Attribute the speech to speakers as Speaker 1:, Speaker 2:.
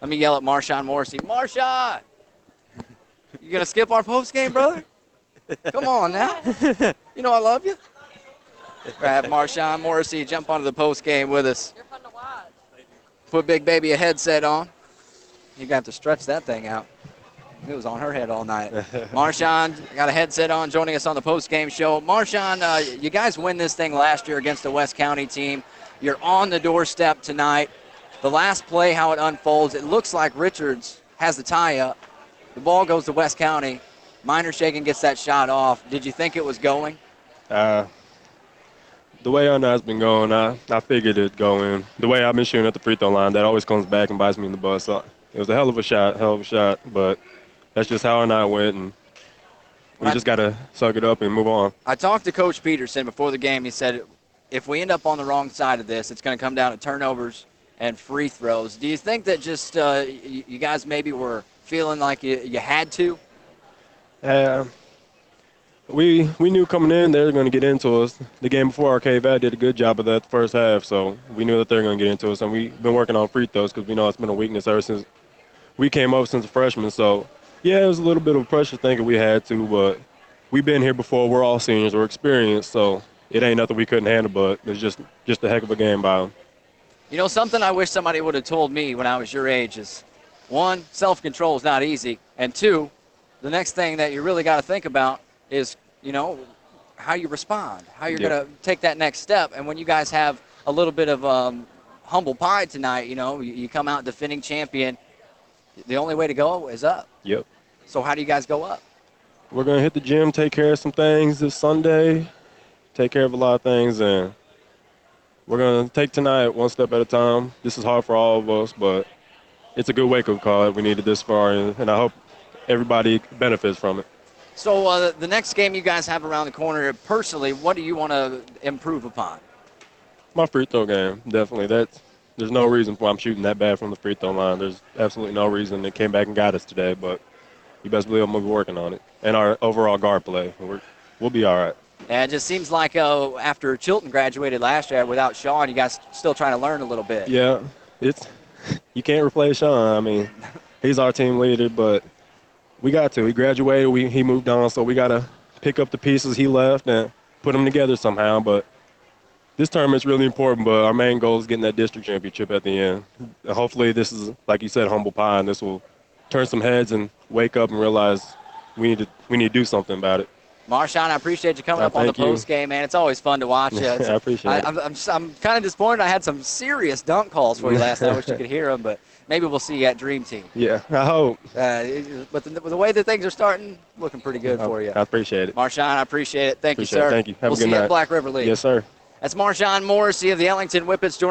Speaker 1: Let me yell at Marshawn Morrissey. Marshawn, you going to skip our post game, brother? Come on now. You know I love you. We're have Marshawn Morrissey jump onto the post game with us.
Speaker 2: You're fun to watch.
Speaker 1: Put Big Baby a headset on. You're going to have to stretch that thing out. It was on her head all night. Marshawn got a headset on, joining us on the post-game show. Marshawn, you guys win this thing last year against the West County team. You're on the doorstep tonight. The last play, how it unfolds, it looks like Richards has the tie-up. The ball goes to West County. Minor Shakin gets that shot off. Did you think it was going?
Speaker 3: The way our night's been going, I figured it'd go in. The way I've been shooting at the free throw line, that always comes back and bites me in the butt. So it was a hell of a shot, but that's just how our night went, and we just got to suck it up and move on.
Speaker 1: I talked to Coach Peterson before the game. He said if we end up on the wrong side of this, it's going to come down to turnovers and free throws. Do you think that just you guys maybe were feeling like you had to?
Speaker 3: We knew coming in they were going to get into us. The game before, Arcade Valley did a good job of that the first half, so we knew that they were going to get into us. And we've been working on free throws because we know it's been a weakness ever since we came up since a freshman. So, yeah, it was a little bit of pressure thinking we had to, but we've been here before. We're all seniors. We're experienced, so it ain't nothing we couldn't handle, but it's just a heck of a game by them.
Speaker 1: You know, something I wish somebody would have told me when I was your age is, one, self-control is not easy, and two, the next thing that you really got to think about is, you know, how you respond, how you're going to take that next step. And when you guys have a little bit of humble pie tonight, you know, you come out defending champion, the only way to go is up.
Speaker 3: Yep.
Speaker 1: So how do you guys go up?
Speaker 3: We're going to hit the gym, take care of some things this Sunday, take care of a lot of things, and we're going to take tonight one step at a time. This is hard for all of us, but it's a good wake-up call. We needed this far, and I hope everybody benefits from it.
Speaker 1: So the next game you guys have around the corner, personally, what do you want to improve upon?
Speaker 3: My free throw game, definitely. There's no reason why I'm shooting that bad from the free throw line. There's absolutely no reason. It came back and got us today, but you best believe I'm going to be working on it. And our overall guard play, we'll be all right.
Speaker 1: And it just seems like after Chilton graduated last year without Sean, you guys still trying to learn a little bit.
Speaker 3: Yeah, you can't replace Sean. I mean, he's our team leader, but we got to. He graduated. He moved on, so we got to pick up the pieces he left and put them together somehow. But this tournament's really important, but our main goal is getting that district championship at the end. And hopefully this is, like you said, humble pie, and this will turn some heads and wake up and realize we need to do something about it.
Speaker 1: Marshawn, I appreciate you coming up on the post game, man. It's always fun to watch you.
Speaker 3: I appreciate it.
Speaker 1: I'm kind of disappointed. I had some serious dunk calls for you last night. I wish you could hear them, but maybe we'll see you at Dream Team.
Speaker 3: Yeah, I hope.
Speaker 1: But the way that things are starting, looking pretty good for you.
Speaker 3: I appreciate it.
Speaker 1: Marshawn, I appreciate it. Thank you, sir.
Speaker 3: Thank you. Have
Speaker 1: we'll
Speaker 3: a good
Speaker 1: see
Speaker 3: night.
Speaker 1: you at Black River League.
Speaker 3: Yes, sir.
Speaker 1: That's Marshawn Morrissey of the Ellington Whippets joining